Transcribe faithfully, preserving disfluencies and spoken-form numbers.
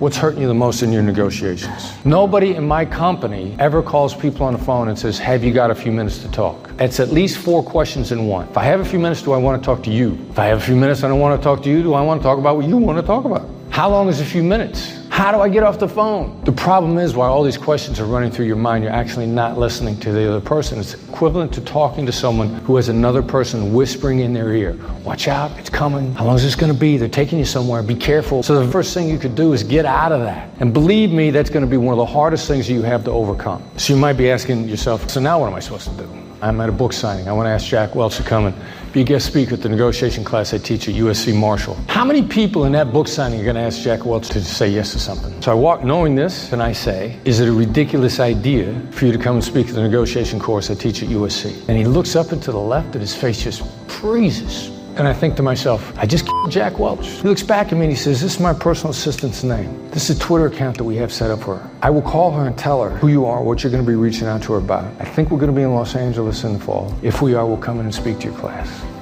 What's hurting you the most in your negotiations? Nobody in my company ever calls people on the phone and says, have you got a few minutes to talk? It's at least four questions in one. If I have a few minutes, do I want to talk to you? If I have a few minutes and I don't want to talk to you, do I want to talk about what you want to talk about? How long is a few minutes? How do I get off the phone? The problem is, while all these questions are running through your mind, you're actually not listening to the other person. It's equivalent to talking to someone who has another person whispering in their ear. Watch out, it's coming. How long is this going to be? They're taking you somewhere. Be careful. So the first thing you could do is get out of that. And believe me, that's going to be one of the hardest things you have to overcome. So you might be asking yourself, so now what am I supposed to do? I'm at a book signing. I want to ask Jack Welch to come and be a guest speaker at the negotiation class I teach at U S C Marshall. How many people in that book signing are going to ask Jack Welch to say yes to something? So I walk knowing this, and I say, is it a ridiculous idea for you to come and speak at the negotiation course I teach at U S C? And he looks up and to the left, and his face just freezes. And I think to myself, I just killed Jack Welch. He looks back at me and he says, this is my personal assistant's name. This is a Twitter account that we have set up for her. I will call her and tell her who you are, what you're going to be reaching out to her about. I think we're going to be in Los Angeles in the fall. If we are, we'll come in and speak to your class.